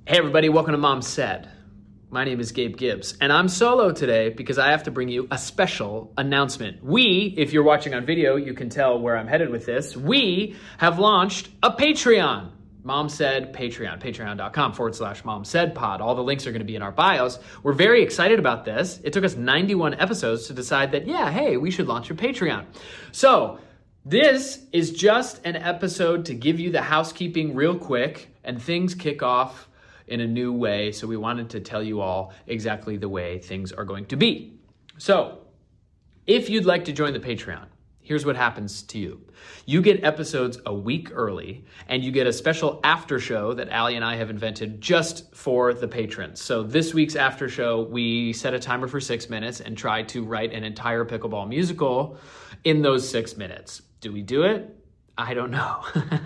Hey everybody, welcome to Mom Said. My name is Gabe Gibbs, and I'm solo today because I have to bring you a special announcement. If you're watching on video, you can tell where I'm headed with this. We have launched a Patreon. Mom Said Patreon, patreon.com/MomSaidPod. All the links are going to be in our bios. We're very excited about this. It took us 91 episodes to decide that, we should launch a Patreon. So this is just an episode to give you the housekeeping real quick, and things kick off in a new way. So we wanted to tell you all exactly the way things are going to be. So if you'd like to join the Patreon, here's what happens to you. You get episodes a week early, and you get a special after show that Allie and I have invented just for the patrons. So this week's after show, we set a timer for 6 minutes and try to write an entire pickleball musical in those 6 minutes. Do we do it? I don't know.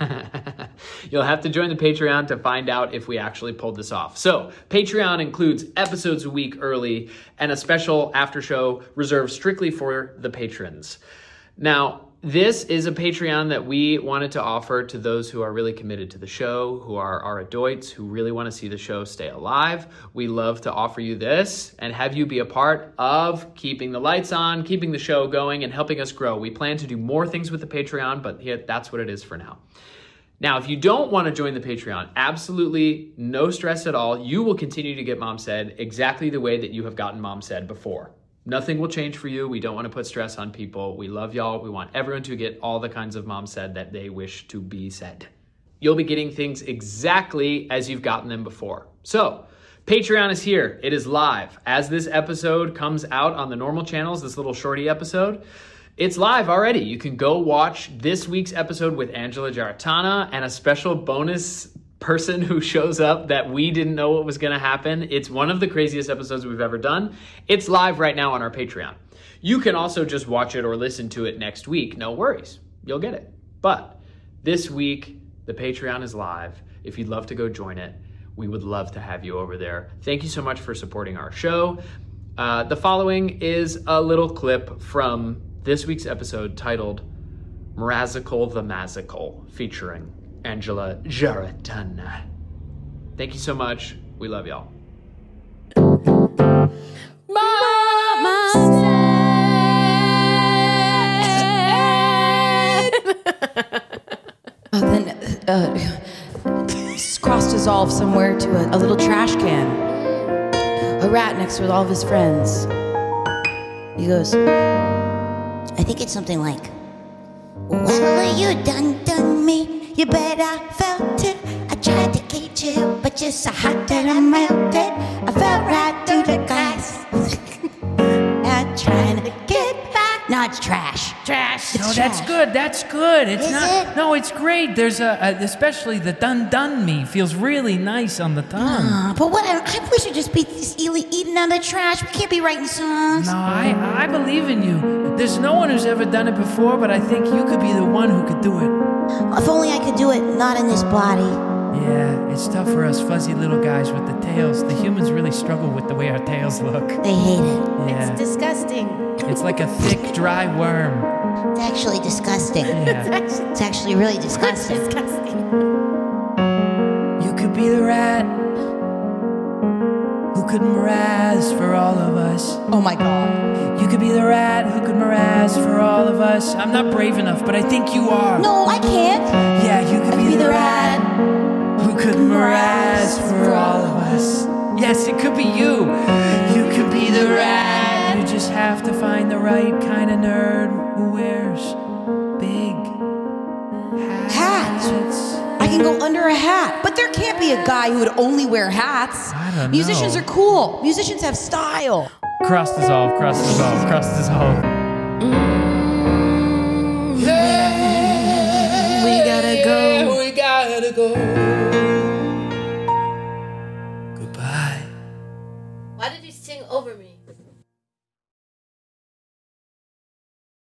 You'll have to join the Patreon to find out if we actually pulled this off. So Patreon includes episodes a week early and a special after show reserved strictly for the patrons. Now, this is a Patreon that we wanted to offer to those who are really committed to the show, who are our adults, who really want to see the show stay alive. We love to offer you this and have you be a part of keeping the lights on, keeping the show going, and helping us grow. We plan to do more things with the Patreon, but here, that's what it is for now. Now, if you don't want to join the Patreon, absolutely no stress at all. You will continue to get Mom Said exactly the way that you have gotten Mom Said before. Nothing will change for you. We don't want to put stress on people. We love y'all. We want everyone to get all the kinds of Mom Said that they wish to be said. You'll be getting things exactly as you've gotten them before. So, Patreon is here. It is live. As this episode comes out on the normal channels, this little shorty episode, it's live already. You can go watch this week's episode with Angela Jaratana and a special bonus person who shows up that we didn't know what was going to happen. It's one of the craziest episodes we've ever done. It's live right now on our Patreon. You can also just watch it or listen to it next week. No worries. You'll get it. But this week, the Patreon is live. If you'd love to go join it, we would love to have you over there. Thank you so much for supporting our show. The following is a little clip from this week's episode titled Mrazical the Mazical, featuring Angela Jaratana. Thank you so much. We love y'all. Mama Said. Cross dissolved somewhere to a little trash can. A rat next to all of his friends. He goes, I think it's something like, well, you done me. You bet I felt it. I tried to cage you, but you're so hot that I melted. I fell right through the glass. I'm trying to get back. No, it's trash. Trash. It's No, trash. that's good. That's good. It's Is not. it? No, it's great. There's especially the done me feels really nice on the tongue. But whatever. We should just be eating on the trash. We can't be writing songs. No, I believe in you. There's no one who's ever done it before, but I think you could be the one who could do it. If only I could do it, not in this body. Yeah, it's tough for us fuzzy little guys with the tails. The humans really struggle with the way our tails look. They hate it. Yeah. It's disgusting. It's like a thick, dry worm. It's actually disgusting. Yeah. It's actually really disgusting. You could be the rat who could mraz for all of us. Oh my God. You could be the rat who could mraz for all of us. I'm not brave enough, but I think you are. No, I can't. Yeah, you could Be the rat. who could mraz for all of us. Yes, it could be you. You could be the rat. You just have to find the right kind of nerd who wears big hats. I can go under a hat, but there can't be a guy who would only wear hats. I don't know. Musicians are cool. Musicians have style. Cross dissolve, cross dissolve, cross dissolve. We gotta go. We gotta go.